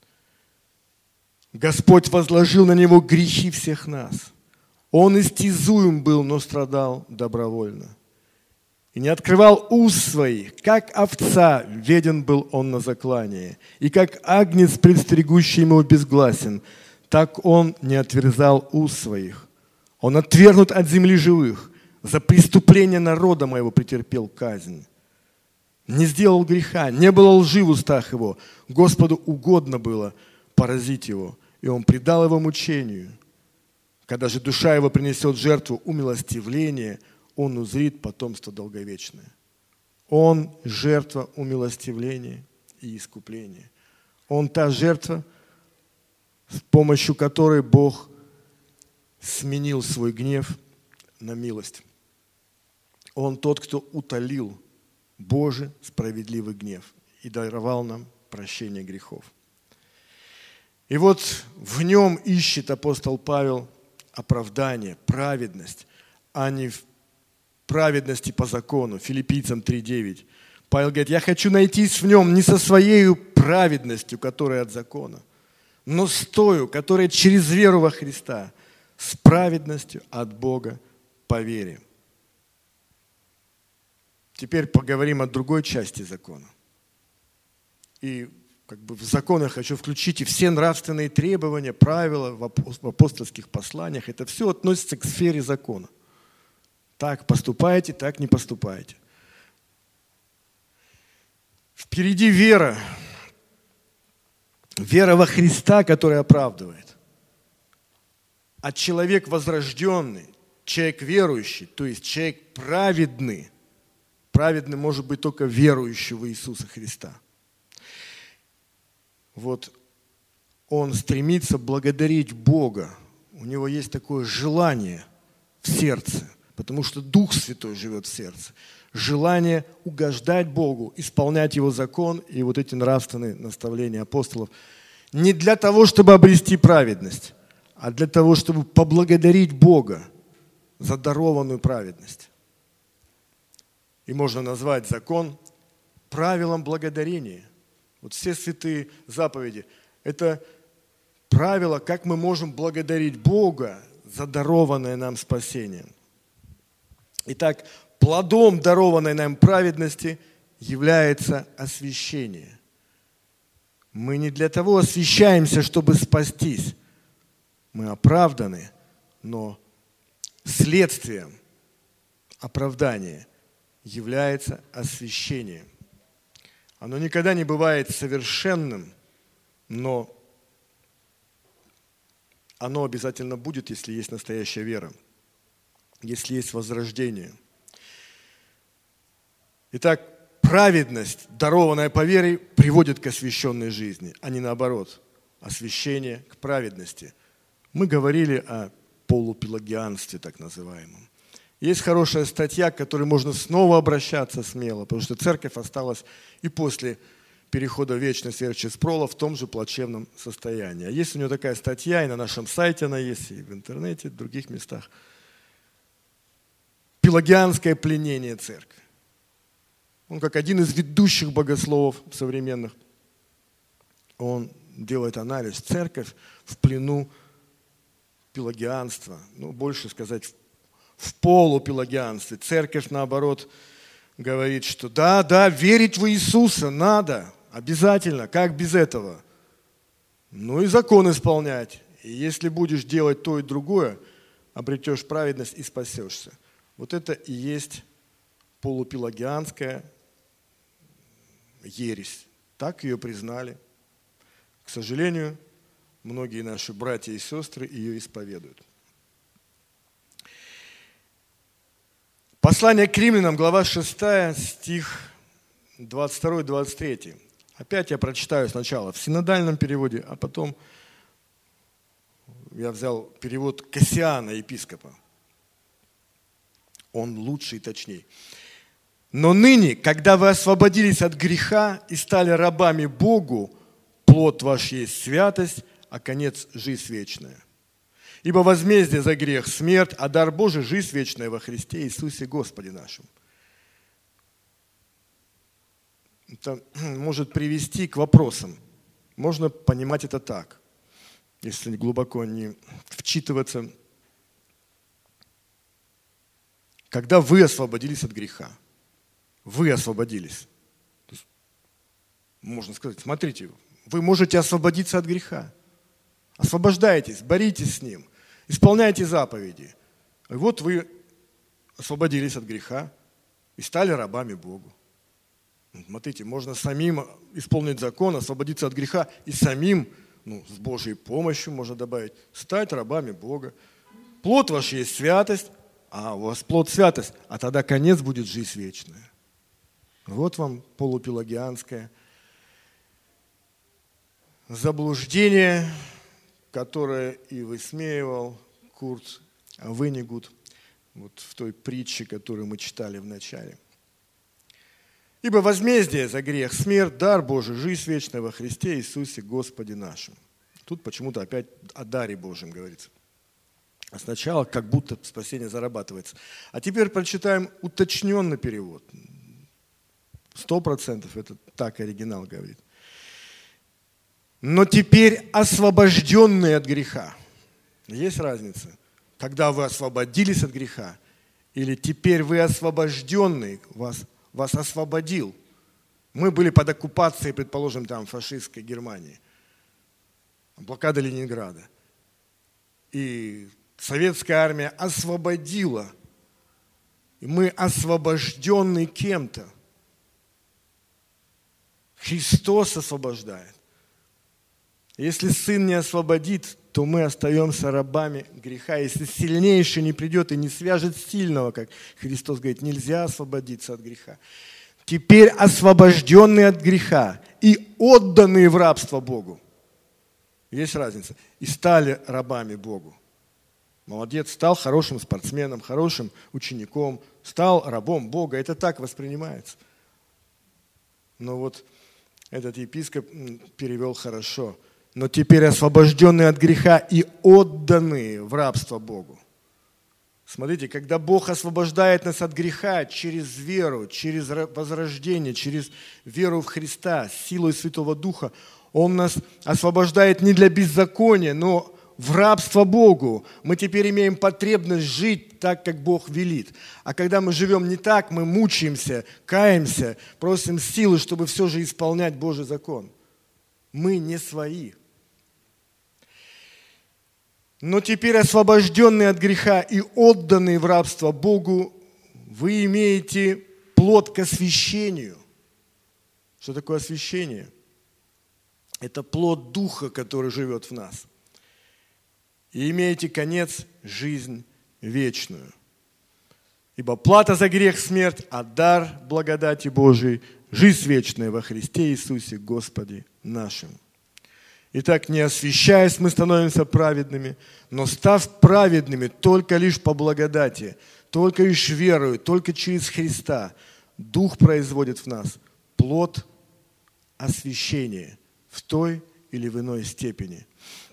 Господь возложил на него грехи всех нас. Он истязуем был, но страдал добровольно. И не открывал уст своих, как овца веден был он на заклание, и как агнец, предстерегущий ему, безгласен, так он не отверзал уст своих. Он отвергнут от земли живых, за преступление народа моего претерпел казнь. Не сделал греха, не было лжи в устах его. Господу угодно было поразить его, и он предал его мучению. Когда же душа его принесет жертву умилостивления, он узрит потомство долговечное. Он жертва умилостивления и искупления. Он та жертва, с помощью которой Бог сменил свой гнев на милость. Он тот, кто утолил Божий справедливый гнев и даровал нам прощение грехов. И вот в нем ищет апостол Павел оправдание, праведность, а не в праведности по закону. Филиппийцам три девять. Павел говорит, я хочу найтись в нем не со своей праведностью, которая от закона, но с тою, которая через веру во Христа, с праведностью от Бога по вере. Теперь поговорим о другой части закона. И как бы в закон я хочу включить и все нравственные требования, правила в апостольских посланиях. Это все относится к сфере закона. Так поступайте, так не поступайте. Впереди вера. Вера во Христа, которая оправдывает. А человек возрожденный, человек верующий, то есть человек праведный. Праведный может быть только верующий в Иисуса Христа. Вот он стремится благодарить Бога. У него есть такое желание в сердце, потому что Дух Святой живет в сердце. Желание угождать Богу, исполнять Его закон и вот эти нравственные наставления апостолов. Не для того, чтобы обрести праведность, а для того, чтобы поблагодарить Бога за дарованную праведность. И можно назвать закон правилом благодарения. Вот все святые заповеди – это правило, как мы можем благодарить Бога за дарованное нам спасение. Итак, плодом дарованной нам праведности является освящение. Мы не для того освящаемся, чтобы спастись. Мы оправданы, но следствием оправдания является освящение. Оно никогда не бывает совершенным, но оно обязательно будет, если есть настоящая вера, если есть возрождение. Итак, праведность, дарованная по вере, приводит к освященной жизни, а не наоборот, освящение к праведности. Мы говорили о полупелагианстве, так называемом. Есть хорошая статья, к которой можно снова обращаться смело, потому что церковь осталась и после перехода в вечность Верчи Спрола в том же плачевном состоянии. А есть у него такая статья, и на нашем сайте она есть, и в интернете, и в других местах. Пелагианское пленение церкви. Он как один из ведущих богословов современных, он делает анализ. Церковь в плену пелагианства, ну, больше сказать, в полупелагианстве. Церковь, наоборот, говорит, что да, да, верить в Иисуса надо, обязательно, как без этого? Ну и закон исполнять. И если будешь делать то и другое, обретешь праведность и спасешься. Вот это и есть полупелагианская ересь. Так ее признали. К сожалению, многие наши братья и сестры ее исповедуют. Послание к Римлянам, глава шестая, стих двадцать два двадцать три. Опять я прочитаю сначала в синодальном переводе, а потом я взял перевод Кассиана, епископа. Он лучше и точнее. «Но ныне, когда вы освободились от греха и стали рабами Богу, плод ваш есть святость, а конец – жизнь вечная. Ибо возмездие за грех – смерть, а дар Божий – жизнь вечная во Христе Иисусе Господе нашем». Это может привести к вопросам. Можно понимать это так, если глубоко не вчитываться. Когда вы освободились от греха, вы освободились. То есть, можно сказать, смотрите, вы можете освободиться от греха. Освобождайтесь, боритесь с ним, исполняйте заповеди. И вот вы освободились от греха и стали рабами Богу. Смотрите, можно самим исполнить закон, освободиться от греха и самим, ну, с Божьей помощью, можно добавить, стать рабами Бога. Плод ваш есть святость, а у вас плод святость, а тогда конец будет жизнь вечная. Вот вам полупелагианское заблуждение, которое и высмеивал Курт Вынигут вот в той притче, которую мы читали в начале. «Ибо возмездие за грех – смерть, дар Божий, жизнь вечная во Христе Иисусе Господе нашем». Тут почему-то опять о даре Божьем говорится. А сначала как будто спасение зарабатывается. А теперь прочитаем уточненный перевод. Сто процентов это так оригинал говорит. Но теперь освобожденные от греха. Есть разница? Когда вы освободились от греха, или теперь вы освобожденный, вас, вас освободил. Мы были под оккупацией, предположим, там фашистской Германии. Блокада Ленинграда. И советская армия освободила. И мы освобожденные кем-то. Христос освобождает. Если Сын не освободит, то мы остаемся рабами греха. Если сильнейший не придет и не свяжет сильного, как Христос говорит, нельзя освободиться от греха. Теперь освобожденные от греха и отданные в рабство Богу. Есть разница. И стали рабами Богу. Молодец, стал хорошим спортсменом, хорошим учеником, стал рабом Бога. Это так воспринимается. Но вот этот епископ перевел хорошо. Но теперь освобожденные от греха и отданные в рабство Богу. Смотрите, когда Бог освобождает нас от греха через веру, через возрождение, через веру в Христа, силой Святого Духа, Он нас освобождает не для беззакония, но в рабство Богу. Мы теперь имеем потребность жить так, как Бог велит. А когда мы живем не так, мы мучаемся, каемся, просим силы, чтобы все же исполнять Божий закон. Мы не свои. Но теперь освобожденные от греха и отданные в рабство Богу, вы имеете плод к освящению. Что такое освящение? Это плод Духа, который живет в нас. И имеете конец – жизнь вечную. Ибо плата за грех – смерть, а дар благодати Божией – жизнь вечная во Христе Иисусе Господе нашим. Итак, не освящаясь, мы становимся праведными, но став праведными только лишь по благодати, только лишь верою, только через Христа, Дух производит в нас плод освящения в той или в иной степени.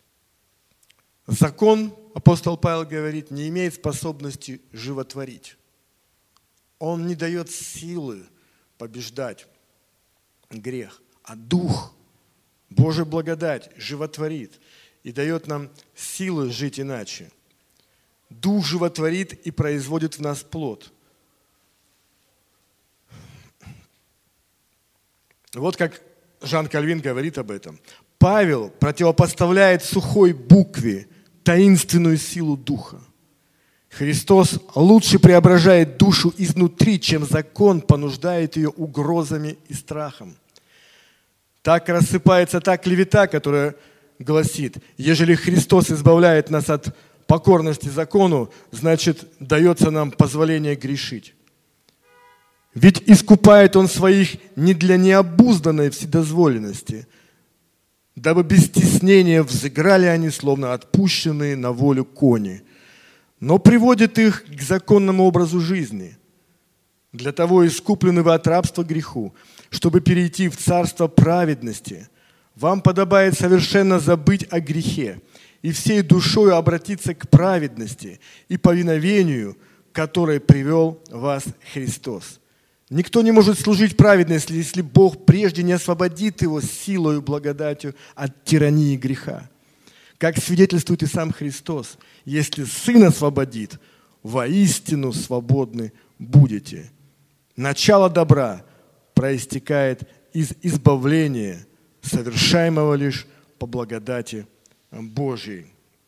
Закон, апостол Павел говорит, не имеет способности животворить. Он не дает силы побеждать грех, а Дух, Божья благодать животворит и дает нам силы жить иначе. Дух животворит и производит в нас плод. Вот как Жан Кальвин говорит об этом. Павел противопоставляет сухой букве таинственную силу Духа. Христос лучше преображает душу изнутри, чем закон понуждает ее угрозами и страхом. Так рассыпается та клевета, которая гласит, ежели Христос избавляет нас от покорности закону, значит, дается нам позволение грешить. Ведь искупает Он своих не для необузданной вседозволенности, дабы без стеснения взыграли они, словно отпущенные на волю кони, но приводит их к законному образу жизни. Для того искуплены вы от рабства греху, чтобы перейти в царство праведности. Вам подобает совершенно забыть о грехе и всей душою обратиться к праведности и повиновению, которое привел вас Христос. Никто не может служить праведности, если Бог прежде не освободит его силою и благодатью от тирании греха. Как свидетельствует и сам Христос, если Сын освободит, воистину свободны будете. Начало добра проистекает из избавления, совершаемого лишь по благодати Божьей.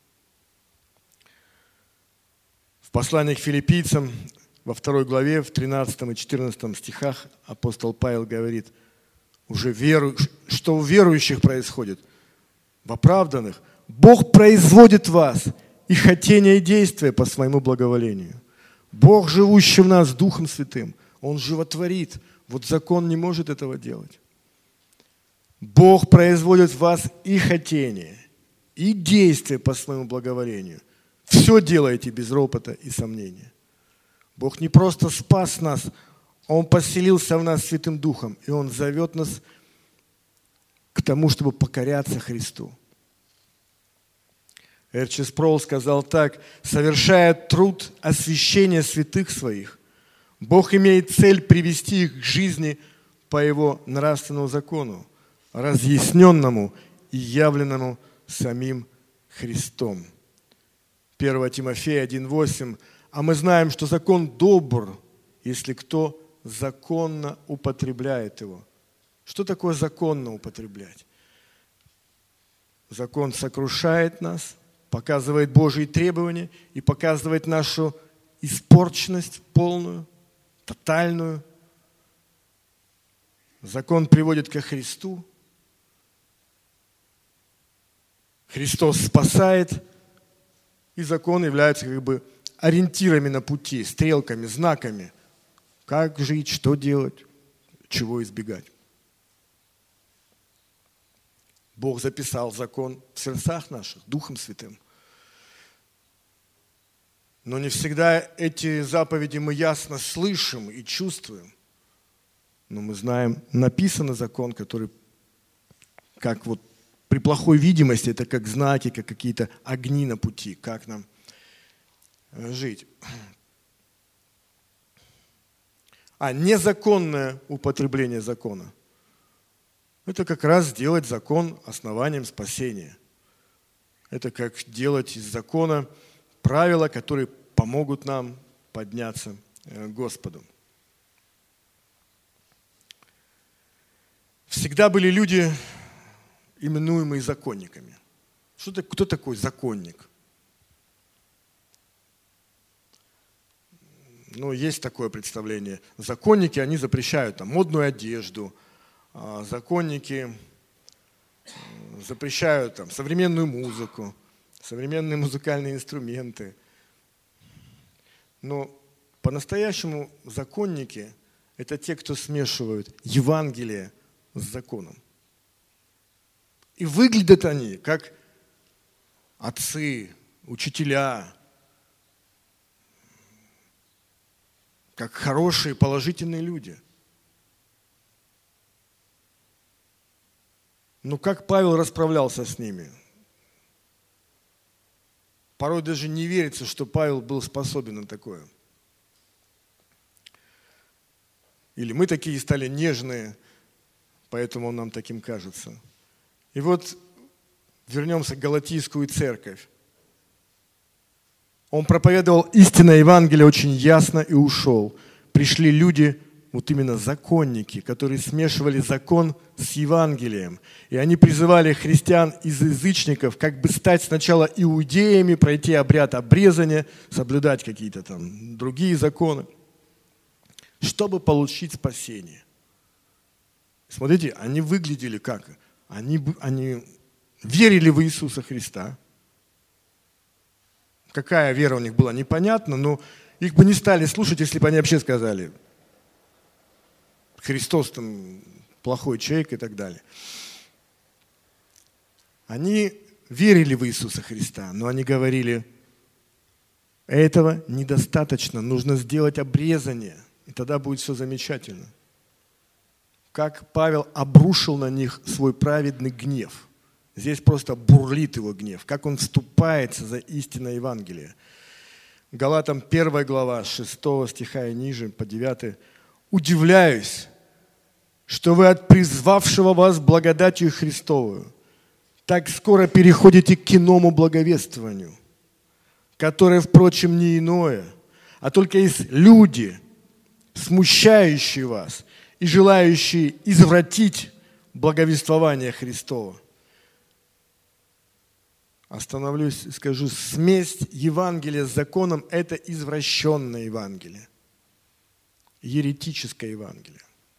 В послании к филиппийцам, во второй главе, в тринадцатом и четырнадцатом стихах апостол Павел говорит, уже веру, что у верующих происходит, в оправданных, Бог производит в вас и хотение, и действия по своему благоволению. Бог, живущий в нас Духом Святым, Он животворит. Вот закон не может этого делать. Бог производит в вас и хотение, и действия по своему благоволению. Все делаете без ропота и сомнения. Бог не просто спас нас, Он поселился в нас Святым Духом, и Он зовет нас к тому, чтобы покоряться Христу. Эрчи Спроул сказал так: совершая труд освящения святых своих, Бог имеет цель привести их к жизни по Его нравственному закону, разъясненному и явленному самим Христом. первое Тимофея один восемь. А мы знаем, что закон добр, если кто законно употребляет его. Что такое законно употреблять? Закон сокрушает нас, показывает Божьи требования и показывает нашу испорченность полную, тотальную. Закон приводит ко Христу. Христос спасает, и закон является как бы ориентирами на пути, стрелками, знаками. Как жить, что делать, чего избегать. Бог записал закон в сердцах наших, Духом Святым. Но не всегда эти заповеди мы ясно слышим и чувствуем. Но мы знаем, написан закон, который, как вот при плохой видимости, это как знаки, как какие-то огни на пути, как нам жить. А незаконное употребление закона – это как раз сделать закон основанием спасения. Это как делать из закона правила, которые помогут нам подняться к Господу. Всегда были люди, именуемые законниками. Что это, кто такой законник? Ну, есть такое представление. Законники, они запрещают там модную одежду, законники запрещают там современную музыку, современные музыкальные инструменты. Но по-настоящему законники – это те, кто смешивают Евангелие с законом. И выглядят они как отцы, учителя, как хорошие, положительные люди. Но как Павел расправлялся с ними? Порой даже не верится, что Павел был способен на такое. Или мы такие стали нежные, поэтому он нам таким кажется. И вот вернемся в Галатийскую церковь. Он проповедовал истинное Евангелие очень ясно и ушел. Пришли люди, вот именно законники, которые смешивали закон с Евангелием. И они призывали христиан из язычников как бы стать сначала иудеями, пройти обряд обрезания, соблюдать какие-то там другие законы, чтобы получить спасение. Смотрите, они выглядели как? Они, они верили в Иисуса Христа. Какая вера у них была, непонятно, но их бы не стали слушать, если бы они вообще сказали: Христос там плохой человек и так далее. Они верили в Иисуса Христа, но они говорили: этого недостаточно, нужно сделать обрезание, и тогда будет все замечательно. Как Павел обрушил на них свой праведный гнев. Здесь просто бурлит его гнев, как он вступается за истинное Евангелие. Галатам первая глава, с шестого стиха и ниже, по девятый. «Удивляюсь, что вы от призвавшего вас благодатью Христовую так скоро переходите к иному благовествованию, которое, впрочем, не иное, а только есть люди, смущающие вас и желающие извратить благовествование Христова». Остановлюсь и скажу: смесь Евангелия с законом – это извращенное Евангелие, еретическое Евангелие.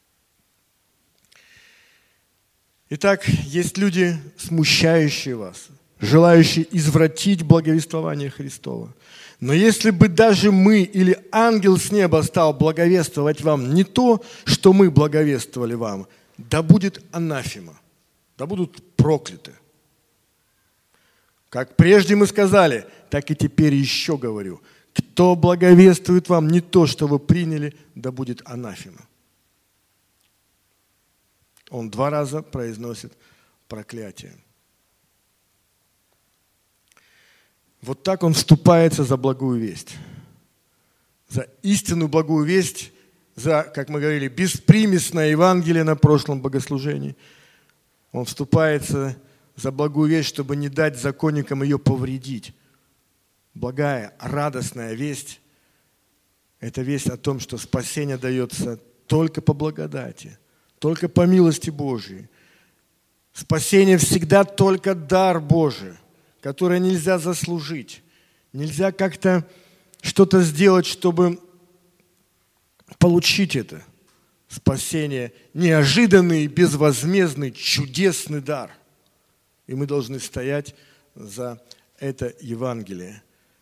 Итак, есть люди, смущающие вас, желающие извратить благовествование Христова. Но если бы даже мы или ангел с неба стал благовествовать вам не то, что мы благовествовали вам, да будет анафема, да будут прокляты. Как прежде мы сказали, так и теперь еще говорю: кто благовествует вам не то, что вы приняли, да будет анафема. Он два раза произносит проклятие. Вот так он вступается за благую весть. За истинную благую весть, за, как мы говорили, беспримесное Евангелие на прошлом богослужении. Он вступается за благую весть, чтобы не дать законникам ее повредить. Благая, радостная весть – это весть о том, что спасение дается только по благодати, только по милости Божьей. Спасение всегда только дар Божий, который нельзя заслужить. Нельзя как-то что-то сделать, чтобы получить это. Спасение – неожиданный, безвозмездный, чудесный дар. И мы должны стоять за это Евангелие.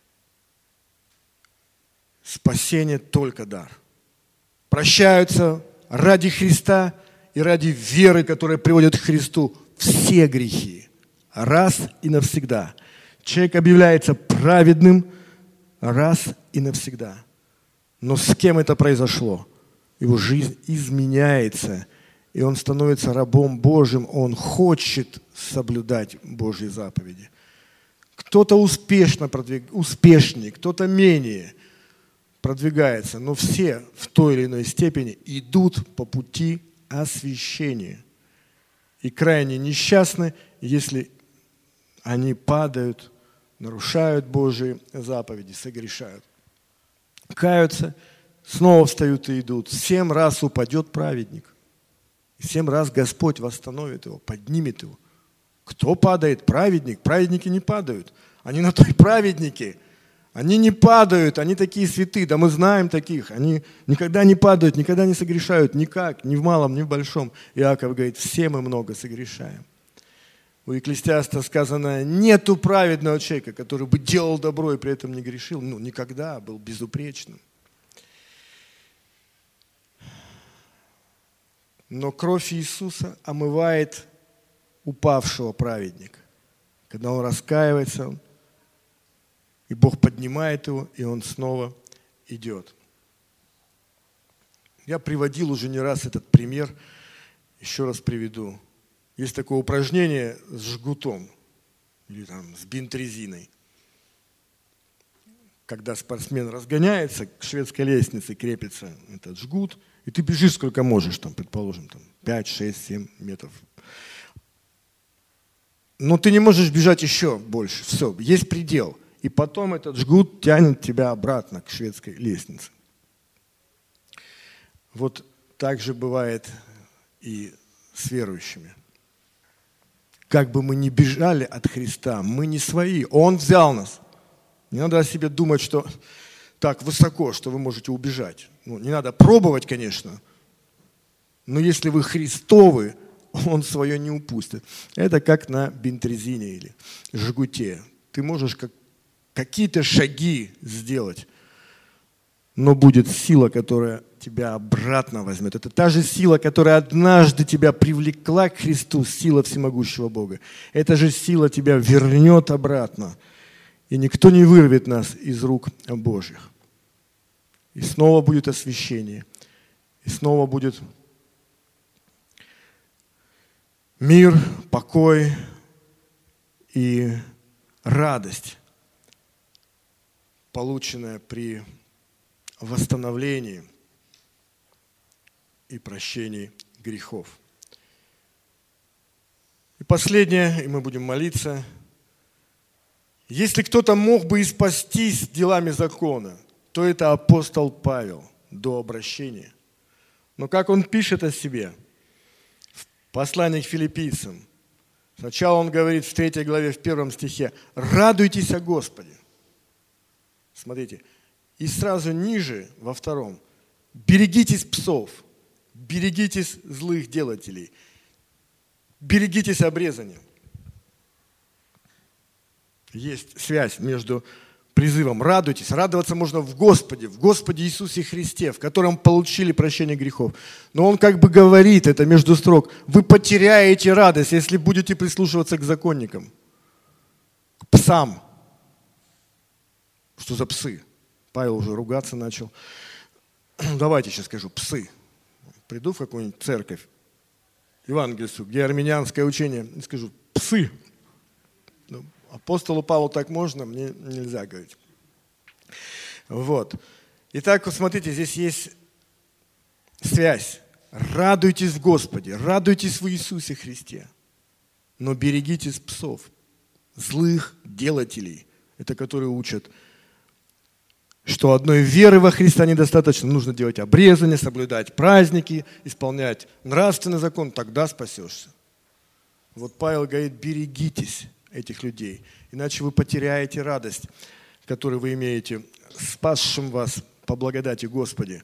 Спасение – только дар. Прощаются ради Христа и ради веры, которая приводит к Христу, все грехи. Раз и навсегда. Человек объявляется праведным раз и навсегда. Но с кем это произошло? Его жизнь изменяется, и он становится рабом Божьим, он хочет соблюдать Божьи заповеди. Кто-то успешно продвиг... успешнее, кто-то менее продвигается, но все в той или иной степени идут по пути освящения. И крайне несчастны, если они падают, нарушают Божьи заповеди, согрешают. Каются, снова встают и идут. Семь раз упадет праведник. И семь раз Господь восстановит его, поднимет его. Кто падает? Праведник. Праведники не падают. Они на той праведники. Они не падают, они такие святые. Да мы знаем таких. Они никогда не падают, никогда не согрешают. Никак, ни в малом, ни в большом. Иаков говорит, все мы много согрешаем. У Екклесиаста сказано, нету праведного человека, который бы делал добро и при этом не грешил. Ну, никогда, был безупречным. Но кровь Иисуса омывает упавшего праведника. Когда он раскаивается, и Бог поднимает его, и он снова идет. Я приводил уже не раз этот пример, еще раз приведу. Есть такое упражнение с жгутом или там, с бинт-резиной. Когда спортсмен разгоняется, к шведской лестнице крепится этот жгут, и ты бежишь сколько можешь, там, предположим, там, пять, шесть, семь метров. Но ты не можешь бежать еще больше. Все, есть предел. И потом этот жгут тянет тебя обратно к шведской лестнице. Вот так же бывает и с верующими. Как бы мы ни бежали от Христа, мы не свои. Он взял нас. Не надо о себе думать, что так высоко, что вы можете убежать. Ну, не надо пробовать, конечно. Но если вы Христовы, Он свое не упустит. Это как на бинт-резине или жгуте. Ты можешь как какие-то шаги сделать, но будет сила, которая тебя обратно возьмет. Это та же сила, которая однажды тебя привлекла к Христу, сила всемогущего Бога. Эта же сила тебя вернет обратно, и никто не вырвет нас из рук Божьих. И снова будет освящение, и снова будет мир, покой и радость, полученная при восстановлении и прощении грехов. И последнее, и мы будем молиться. Если кто-то мог бы и спастись делами закона, то это апостол Павел до обращения. Но как он пишет о себе в послании к филиппийцам, сначала он говорит в третьей главе, в первом стихе, «Радуйтесь о Господе». Смотрите, и сразу ниже, во втором, «Берегитесь псов, берегитесь злых делателей, берегитесь обрезания». Есть связь между призывом «радуйтесь». Радоваться можно в Господе, в Господе Иисусе Христе, в котором получили прощение грехов. Но Он как бы говорит, это между строк, вы потеряете радость, если будете прислушиваться к законникам, к псам. Что за псы? Павел уже ругаться начал. Давайте сейчас скажу, псы. Приду в какую-нибудь церковь, евангельскую, где армянианское учение, и скажу, псы. Апостолу Павлу так можно, мне нельзя говорить. Вот. Итак, вот смотрите, здесь есть связь. Радуйтесь в Господе, радуйтесь в Иисусе Христе, но берегитесь псов, злых делателей, это которые учат, что одной веры во Христа недостаточно, нужно делать обрезание, соблюдать праздники, исполнять нравственный закон, тогда спасешься. Вот Павел говорит, берегитесь этих людей, иначе вы потеряете радость, которую вы имеете, спасшим вас по благодати Господи.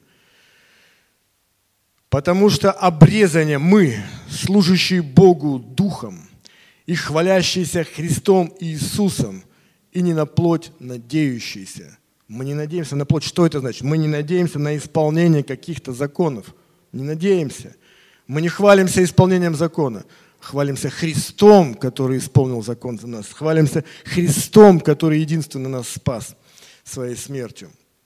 Потому что обрезание мы, служащие Богу Духом и хвалящиеся Христом Иисусом, и не на плоть надеющиеся. Мы не надеемся на плоть. Что это значит? Мы не надеемся на исполнение каких-то законов. Не надеемся. Мы не хвалимся исполнением закона. Хвалимся Христом, который исполнил закон за нас. Хвалимся Христом, который единственно нас спас своей смертью.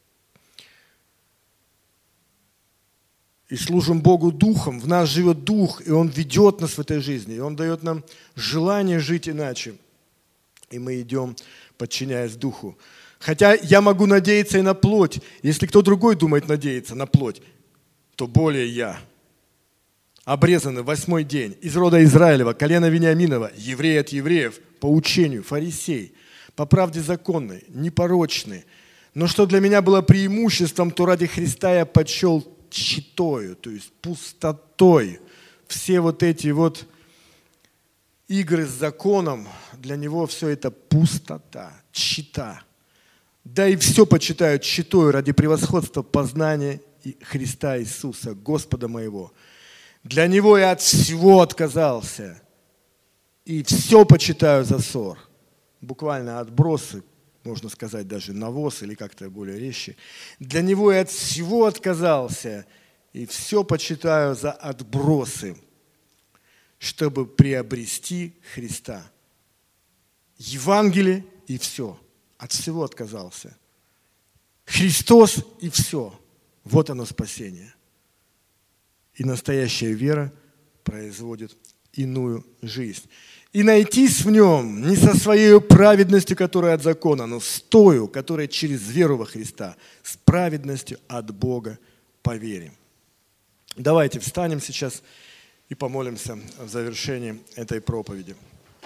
И служим Богу Духом. В нас живет Дух, и Он ведет нас в этой жизни. И Он дает нам желание жить иначе. И мы идем, подчиняясь Духу. Хотя я могу надеяться и на плоть. Если кто другой думает надеяться на плоть, то более я. Обрезанный восьмой день, из рода Израилева, колена Вениаминова, еврей от евреев, по учению, фарисей, по правде законной, непорочный. Но что для меня было преимуществом, то ради Христа я почел тщетою, то есть пустотой. Все вот эти вот игры с законом, для него все это пустота, тщета. Да и все почитают тщетою ради превосходства познания Христа Иисуса, Господа моего. Для Него я от всего отказался, и все почитаю за ссор. Буквально отбросы, можно сказать даже навоз, или как-то более резче. Для Него я от всего отказался, и все почитаю за отбросы, чтобы приобрести Христа. Евангелие и все. От всего отказался. Христос и все. Вот оно спасение. И настоящая вера производит иную жизнь. И найтись в нем не со своей праведностью, которая от закона, но с тою, которая через веру во Христа, с праведностью от Бога по вере. Давайте встанем сейчас и помолимся в завершении этой проповеди.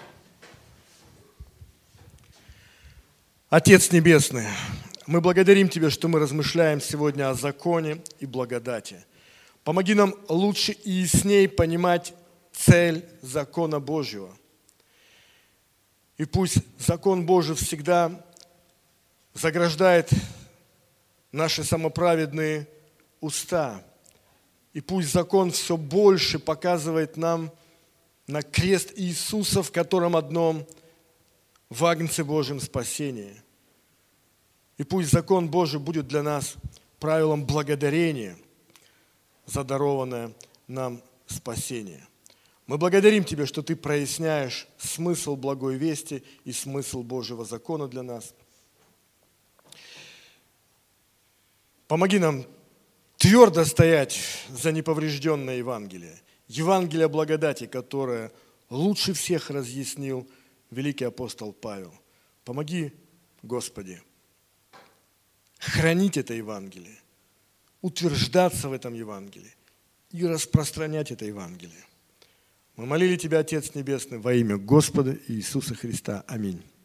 Отец Небесный, мы благодарим Тебя, что мы размышляем сегодня о законе и благодати. Помоги нам лучше и ясней понимать цель закона Божьего. И пусть закон Божий всегда заграждает наши самоправедные уста. И пусть закон все больше показывает нам на крест Иисуса, в котором одном в Агнце Божьем спасение. И пусть закон Божий будет для нас правилом благодарения за дарованное нам спасение. Мы благодарим Тебя, что Ты проясняешь смысл благой вести и смысл Божьего закона для нас. Помоги нам твердо стоять за неповрежденное Евангелие. Евангелие благодати, которое лучше всех разъяснил великий апостол Павел. Помоги, Господи, хранить это Евангелие, утверждаться в этом Евангелии и распространять это Евангелие. Мы молили Тебя, Отец Небесный, во имя Господа Иисуса Христа. Аминь.